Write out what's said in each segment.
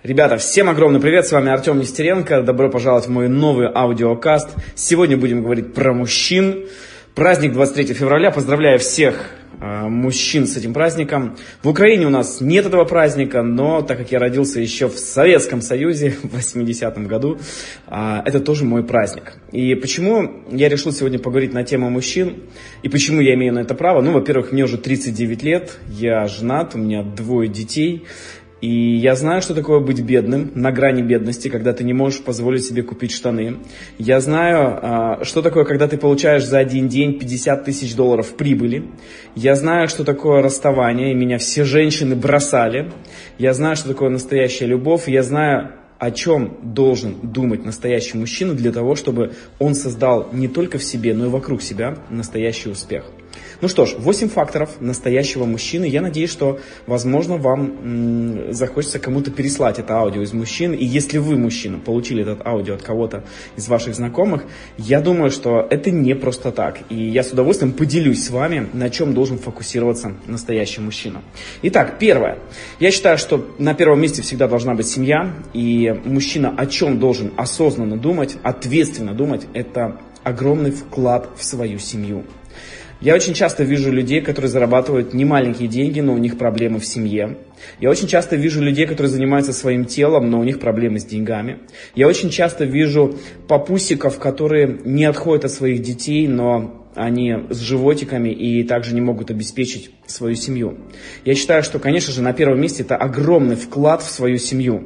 Ребята, всем огромный привет, с вами Артем Нестеренко, добро пожаловать в мой новый аудиокаст. Сегодня будем говорить про мужчин. Праздник 23 февраля, поздравляю всех мужчин с этим праздником. В Украине у нас нет этого праздника, но так как я родился еще в Советском Союзе в 80-м году, это тоже мой праздник. И почему я решил сегодня поговорить на тему мужчин, и почему я имею на это право? Ну, во-первых, мне уже 39 лет, я женат, у меня 2 детей. И я знаю, что такое быть бедным, на грани бедности, когда ты не можешь позволить себе купить штаны. Я знаю, что такое, когда ты получаешь за один день $50 тысяч прибыли. Я знаю, что такое расставание, и меня все женщины бросали. Я знаю, что такое настоящая любовь. Я знаю, о чем должен думать настоящий мужчина для того, чтобы он создал не только в себе, но и вокруг себя настоящий успех. Ну что ж, 8 факторов настоящего мужчины. Я надеюсь, что, возможно, вам захочется кому-то переслать это аудио из мужчин. И если вы, мужчина, получили это аудио от кого-то из ваших знакомых, я думаю, что это не просто так. И я с удовольствием поделюсь с вами, на чем должен фокусироваться настоящий мужчина. Итак, первое. Я считаю, что на первом месте всегда должна быть семья. И мужчина о чем должен осознанно думать, ответственно думать, это огромный вклад в свою семью. Я очень часто вижу людей, которые зарабатывают немаленькие деньги, но у них проблемы в семье. Я очень часто вижу людей, которые занимаются своим телом, но у них проблемы с деньгами. Я очень часто вижу папусиков, которые не отходят от своих детей, но они с животиками и также не могут обеспечить свою семью. Я считаю, что, конечно же, на первом месте это огромный вклад в свою семью.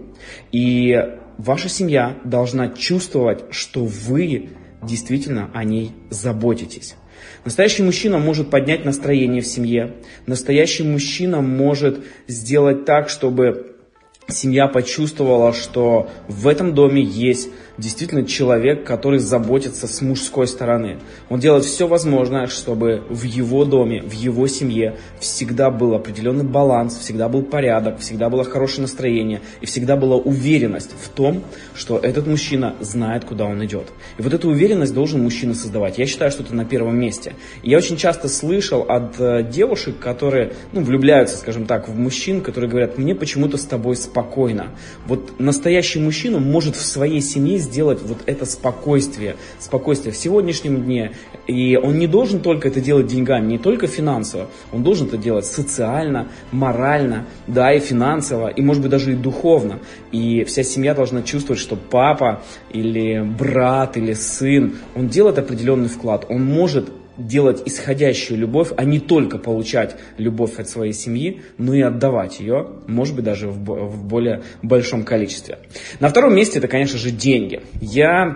И ваша семья должна чувствовать, что вы действительно о ней заботитесь. Настоящий мужчина может поднять настроение в семье. Настоящий мужчина может сделать так, чтобы семья почувствовала, что в этом доме есть действительно человек, который заботится с мужской стороны. Он делает все возможное, чтобы в его доме, в его семье всегда был определенный баланс, всегда был порядок, всегда было хорошее настроение и всегда была уверенность в том, что этот мужчина знает, куда он идет. И вот эту уверенность должен мужчина создавать. Я считаю, что это на первом месте. И я очень часто слышал от девушек, которые влюбляются, скажем так, в мужчин, которые говорят: мне почему-то с тобой спокойно. Вот настоящий мужчина может в своей семье сделать вот это спокойствие в сегодняшнем дне. И он не должен только это делать деньгами, не только финансово. Он должен это делать социально, морально, да, и финансово, и, может быть, даже и духовно. И вся семья должна чувствовать, что папа или брат или сын, он делает определенный вклад. Он может делать исходящую любовь, а не только получать любовь от своей семьи, но и отдавать ее, может быть, даже в более большом количестве. На втором месте это, конечно же, деньги. Я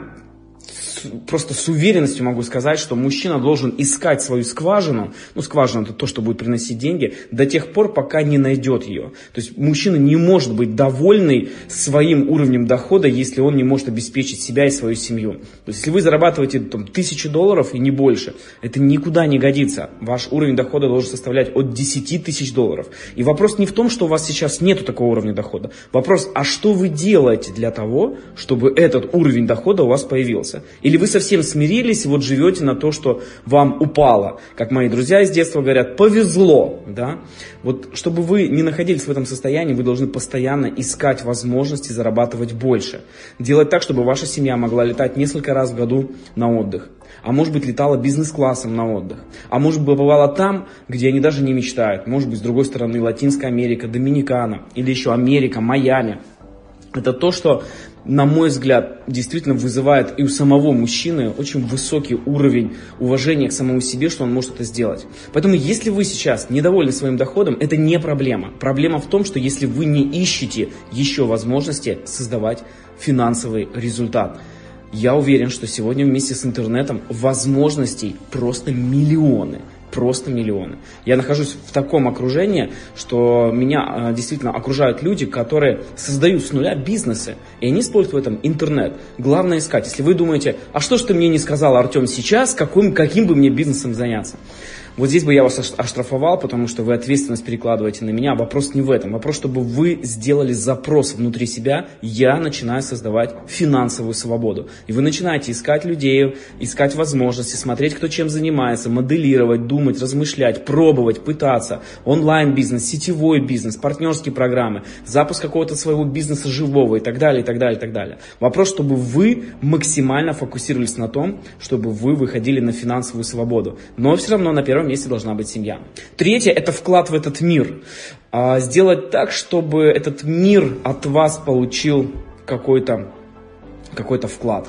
просто с уверенностью могу сказать, что мужчина должен искать свою скважину. Скважина — это то, что будет приносить деньги, до тех пор, пока не найдет ее. То есть мужчина не может быть довольный своим уровнем дохода, если он не может обеспечить себя и свою семью. То есть если вы зарабатываете $1000 и не больше, это никуда не годится. Ваш уровень дохода должен составлять от $10 тысяч. И вопрос не в том, что у вас сейчас нету такого уровня дохода. Вопрос: а что вы делаете для того, чтобы этот уровень дохода у вас появился? Или вы совсем смирились и вот живете на то, что вам упало? Как мои друзья из детства говорят, повезло, да? Вот чтобы вы не находились в этом состоянии, вы должны постоянно искать возможности зарабатывать больше. Делать так, чтобы ваша семья могла летать несколько раз в году на отдых. А может быть, летала бизнес-классом на отдых. А может быть, бывала там, где они даже не мечтают. Может быть, с другой стороны, Латинская Америка, Доминикана или еще Америка, Майами. Это то, что, на мой взгляд, действительно вызывает и у самого мужчины очень высокий уровень уважения к самому себе, что он может это сделать. Поэтому, если вы сейчас недовольны своим доходом, это не проблема. Проблема в том, что если вы не ищете еще возможности создавать финансовый результат. Я уверен, что сегодня вместе с интернетом возможностей просто миллионы. Просто миллионы. Я нахожусь в таком окружении, что меня действительно окружают люди, которые создают с нуля бизнесы, и они используют в этом интернет. Главное искать. Если вы думаете, а что ж ты мне не сказал, Артем, сейчас, каким бы мне бизнесом заняться? Вот здесь бы я вас оштрафовал, потому что вы ответственность перекладываете на меня. Вопрос не в этом. Вопрос, чтобы вы сделали запрос внутри себя. Я начинаю создавать финансовую свободу. И вы начинаете искать людей, искать возможности, смотреть, кто чем занимается, моделировать, думать, размышлять, пробовать, пытаться. Онлайн-бизнес, сетевой бизнес, партнерские программы, запуск какого-то своего бизнеса живого и так далее, и так далее, и так далее. Вопрос, чтобы вы максимально фокусировались на том, чтобы вы выходили на финансовую свободу. Но все равно на первом месте должна быть семья. Третье – это вклад в этот мир. Сделать так, чтобы этот мир от вас получил какой-то вклад.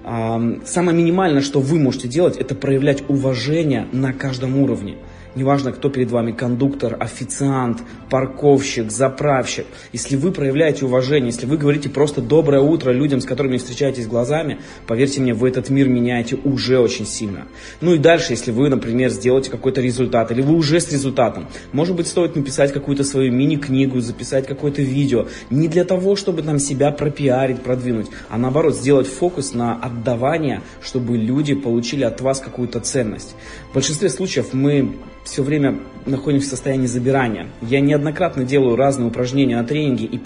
Самое минимальное, что вы можете делать, это проявлять уважение на каждом уровне. Неважно, кто перед вами, кондуктор, официант, парковщик, заправщик. Если вы проявляете уважение, если вы говорите просто «доброе утро» людям, с которыми встречаетесь глазами, поверьте мне, вы этот мир меняете уже очень сильно. Ну и дальше, если вы, например, сделаете какой-то результат, или вы уже с результатом, может быть, стоит написать какую-то свою мини-книгу, записать какое-то видео. Не для того, чтобы там себя пропиарить, продвинуть, а наоборот, сделать фокус на отдавание, чтобы люди получили от вас какую-то ценность. В большинстве случаев мы все время находимся в состоянии забирания. Я неоднократно делаю разные упражнения на тренинге и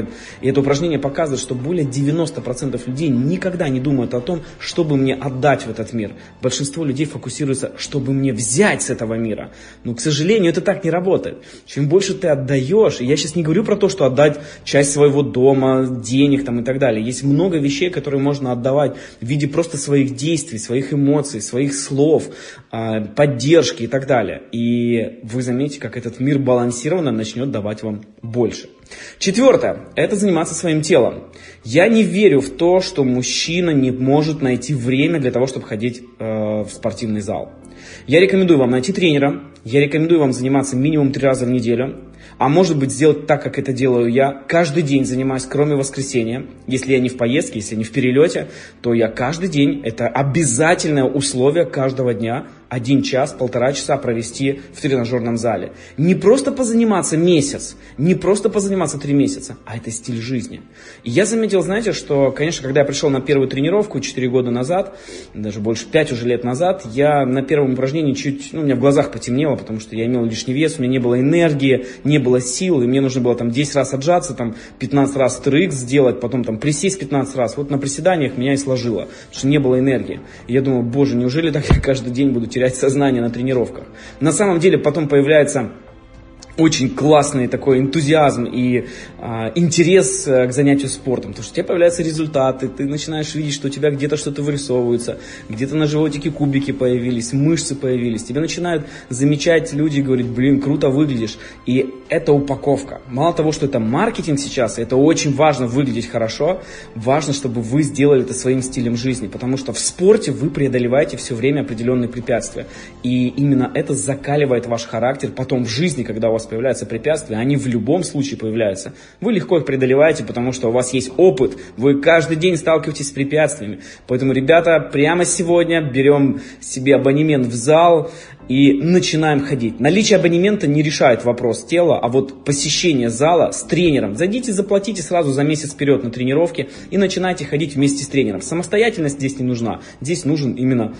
это упражнение показывает, что более 90% людей никогда не думают о том, чтобы мне отдать в этот мир. Большинство людей фокусируется, чтобы мне взять с этого мира. Но, к сожалению, это так не работает. Чем больше ты отдаешь, и я сейчас не говорю про то, что отдать часть своего дома, денег там, и так далее. Есть много вещей, которые можно отдавать в виде просто своих действий, своих эмоций, своих слов, поддержки и так далее. И вы заметите, как этот мир балансированно начнет давать вам больше. Четвертое – это заниматься своим телом. Я не верю в то, что мужчина не может найти время для того, чтобы ходить в спортивный зал. Я рекомендую вам найти тренера, я рекомендую вам заниматься минимум 3 раза в неделю. А может быть сделать так, как это делаю я. Каждый день занимаюсь, кроме воскресенья. Если я не в поездке, если не в перелете, то я каждый день, это обязательное условие каждого дня, 1 час, 1,5 часа провести в тренажерном зале. Не просто позаниматься месяц, не просто позаниматься 3 месяца, а это стиль жизни. И я заметил, знаете, что, конечно, когда я пришел на первую тренировку 4 года назад, даже больше 5 уже лет назад, я на первом упражнении у меня в глазах потемнело, потому что я имел лишний вес, у меня не было энергии, не было сил, и мне нужно было там 10 раз отжаться, там 15 раз TRX сделать, потом там присесть 15 раз. Вот на приседаниях меня и сложило, потому что не было энергии. И я думал, боже, неужели так я каждый день буду терять сознание на тренировках? На самом деле потом появляется очень классный такой энтузиазм и интерес к занятию спортом, потому что у тебя появляются результаты, ты начинаешь видеть, что у тебя где-то что-то вырисовывается, где-то на животике кубики появились, мышцы появились, тебя начинают замечать люди, говорить, блин, круто выглядишь, и это упаковка. Мало того, что это маркетинг сейчас, это очень важно выглядеть хорошо, важно, чтобы вы сделали это своим стилем жизни, потому что в спорте вы преодолеваете все время определенные препятствия, и именно это закаливает ваш характер потом в жизни, когда у вас появляются препятствия, они в любом случае появляются. Вы легко их преодолеваете, потому что у вас есть опыт, вы каждый день сталкиваетесь с препятствиями. Поэтому, ребята, прямо сегодня берем себе абонемент в зал и начинаем ходить. Наличие абонемента не решает вопрос тела, а вот посещение зала с тренером. Зайдите, заплатите сразу за месяц вперед на тренировки и начинайте ходить вместе с тренером. Самостоятельность здесь не нужна. Здесь нужен именно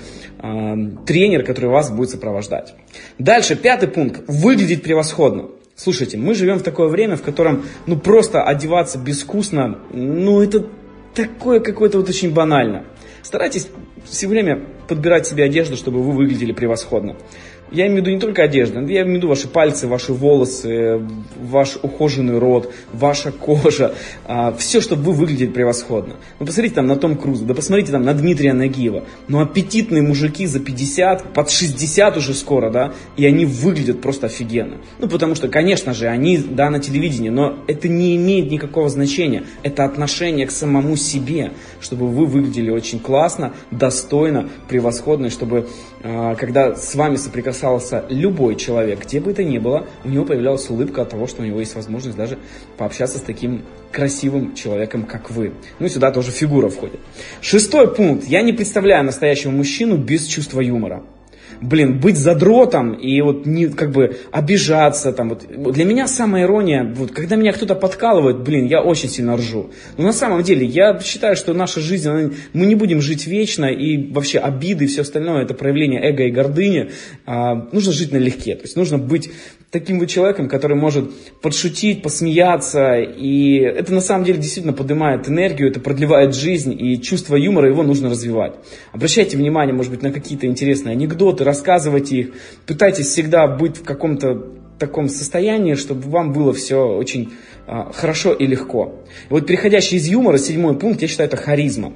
тренер, который вас будет сопровождать. Дальше, 5-й пункт. Выглядеть превосходно. Слушайте, мы живем в такое время, в котором просто одеваться безвкусно, это такое какое-то очень банально. Старайтесь все время подбирать себе одежду, чтобы вы выглядели превосходно. Я имею в виду не только одежду, я имею в виду ваши пальцы, ваши волосы, ваш ухоженный рот, ваша кожа. Все, чтобы вы выглядели превосходно. Посмотрите там на Том Круза, да посмотрите там на Дмитрия Нагиева. Аппетитные мужики за 50, под 60 уже скоро, да, и они выглядят просто офигенно. Потому что, конечно же, они, да, на телевидении, но это не имеет никакого значения. Это отношение к самому себе, чтобы вы выглядели очень классно, достойно, превосходно, и чтобы, когда с вами соприкасался любой человек, где бы это ни было, у него появлялась улыбка от того, что у него есть возможность даже пообщаться с таким красивым человеком, как вы. И сюда тоже фигура входит. 6-й пункт. Я не представляю настоящего мужчину без чувства юмора. быть задротом и вот не, как бы обижаться там. Вот. Для меня самая ирония, вот, когда меня кто-то подкалывает, я очень сильно ржу. Но на самом деле я считаю, что наша жизнь, мы не будем жить вечно, и вообще обиды и все остальное, это проявление эго и гордыни. Нужно жить налегке, то есть нужно быть таким вот человеком, который может подшутить, посмеяться, и это на самом деле действительно поднимает энергию, это продлевает жизнь, и чувство юмора его нужно развивать. Обращайте внимание, может быть, на какие-то интересные анекдоты, рассказывайте их, пытайтесь всегда быть в каком-то таком состоянии, чтобы вам было все очень хорошо и легко. И вот переходящий из юмора, 7-й пункт, я считаю, это харизма.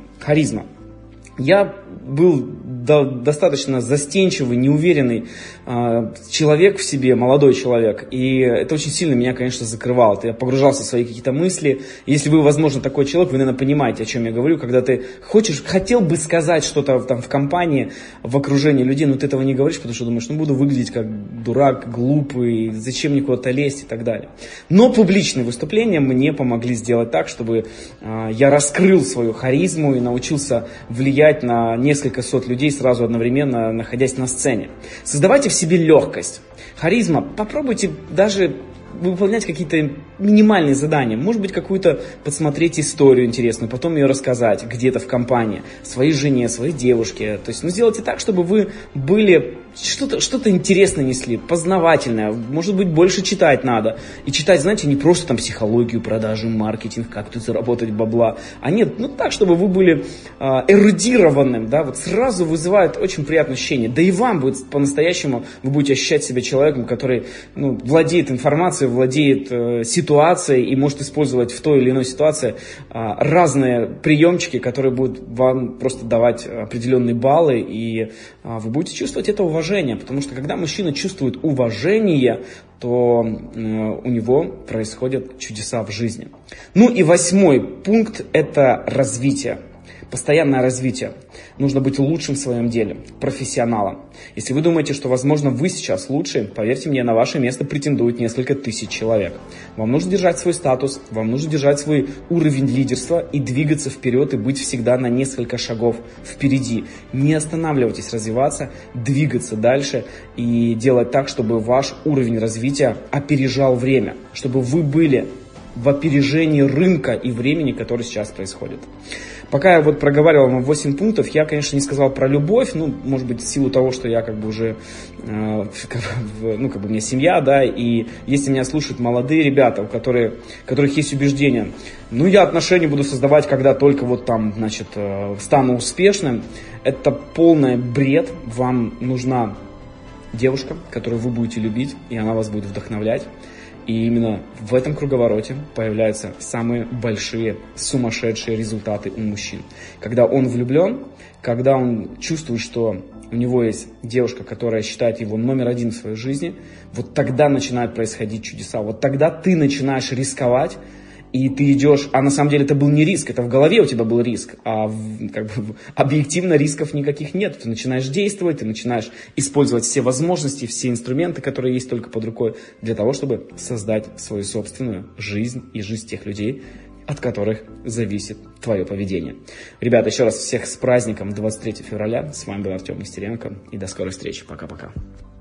Я был достаточно застенчивый, неуверенный человек в себе, молодой человек. И это очень сильно меня, конечно, закрывало. Я погружался в свои какие-то мысли. Если вы, возможно, такой человек, вы, наверное, понимаете, о чем я говорю. Когда ты хотел бы сказать что-то там в компании, в окружении людей, но ты этого не говоришь, потому что думаешь, буду выглядеть как дурак, глупый, зачем мне куда-то лезть и так далее. Но публичные выступления мне помогли сделать так, чтобы я раскрыл свою харизму и научился влиять на несколько сот людей сразу одновременно, находясь на сцене. Создавайте в себе легкость. Харизма. Попробуйте даже выполнять какие-то минимальные задания. Может быть, какую-то подсмотреть историю интересную, потом ее рассказать где-то в компании, своей жене, своей девушке. То есть, сделайте так, чтобы вы были что-то интересное несли, познавательное. Может быть, больше читать надо. И читать, знаете, не просто там психологию, продажи, маркетинг, как тут заработать бабла, а нет, так, чтобы вы были эрудированным, да, вот сразу вызывает очень приятное ощущение. Да и вам будет по-настоящему, вы будете ощущать себя человеком, который, владеет информацией, владеет ситуацией и может использовать в той или иной ситуации разные приемчики, которые будут вам просто давать определенные баллы, и вы будете чувствовать это уважение, потому что когда мужчина чувствует уважение, то у него происходят чудеса в жизни. И 8-й пункт – это развитие. Постоянное развитие. Нужно быть лучшим в своем деле, профессионалом. Если вы думаете, что, возможно, вы сейчас лучше, поверьте мне, на ваше место претендует несколько тысяч человек. Вам нужно держать свой статус, вам нужно держать свой уровень лидерства и двигаться вперед, и быть всегда на несколько шагов впереди. Не останавливайтесь развиваться, двигаться дальше и делать так, чтобы ваш уровень развития опережал время, чтобы вы были в опережении рынка и времени, который сейчас происходит. Пока я проговаривал вам 8 пунктов, я, конечно, не сказал про любовь, может быть, в силу того, что я уже, у меня семья, да, и если меня слушают молодые ребята, у которых есть убеждения, я отношения буду создавать, когда только стану успешным, это полный бред. Вам нужна девушка, которую вы будете любить, и она вас будет вдохновлять. И именно в этом круговороте появляются самые большие сумасшедшие результаты у мужчин. Когда он влюблен, когда он чувствует, что у него есть девушка, которая считает его номер один в своей жизни, вот тогда начинают происходить чудеса. Вот тогда ты начинаешь рисковать, и ты идешь, а на самом деле это был не риск, это в голове у тебя был риск, а объективно рисков никаких нет. Ты начинаешь действовать, ты начинаешь использовать все возможности, все инструменты, которые есть только под рукой, для того, чтобы создать свою собственную жизнь и жизнь тех людей, от которых зависит твое поведение. Ребята, еще раз всех с праздником 23 февраля. С вами был Артем Нестеренко, и до скорой встречи. Пока-пока.